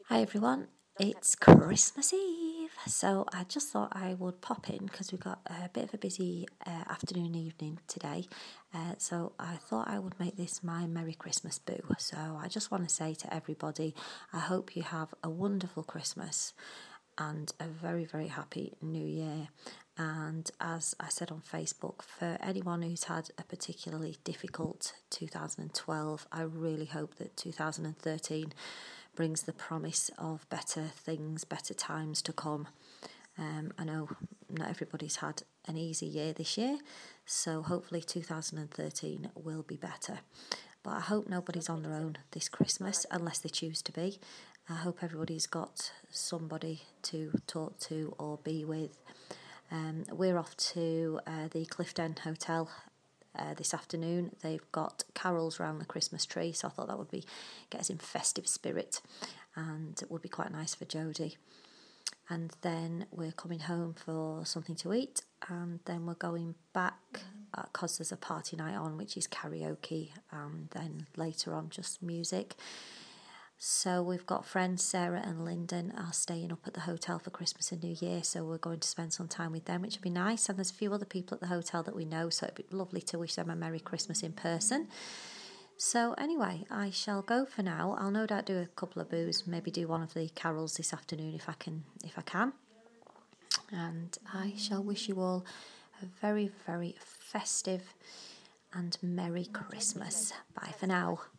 Hi everyone, it's Christmas Eve. So I just thought I would pop in because we've got a bit of a busy afternoon, evening today. So I thought I would make this my Merry Christmas boo. So I just want to say to everybody, I hope you have a wonderful Christmas and a very, very happy New Year. And as I said on Facebook, for anyone who's had a particularly difficult 2012, I really hope that 2013 brings the promise of better things, better times to come. I know not everybody's had an easy year this year, so hopefully 2013 will be better. But I hope nobody's on their own this Christmas unless they choose to be. I hope everybody's got somebody to talk to or be with. We're off to the Clifton Hotel this afternoon. They've got carols around the Christmas tree, so I thought that would get us in festive spirit, and it would be quite nice for Jodie. And then we're coming home for something to eat, and then we're going back because there's a party night on, which is karaoke, and then later on just music. So we've got friends Sarah and Lyndon are staying up at the hotel for Christmas and New Year, so we're going to spend some time with them, which would be nice. And there's a few other people at the hotel that we know, so it'd be lovely to wish them a Merry Christmas in person. So anyway, I shall go for now. I'll no doubt do a couple of boos, maybe do one of the carols this afternoon if I can. And I shall wish you all a very, very festive and Merry Christmas. Bye for now.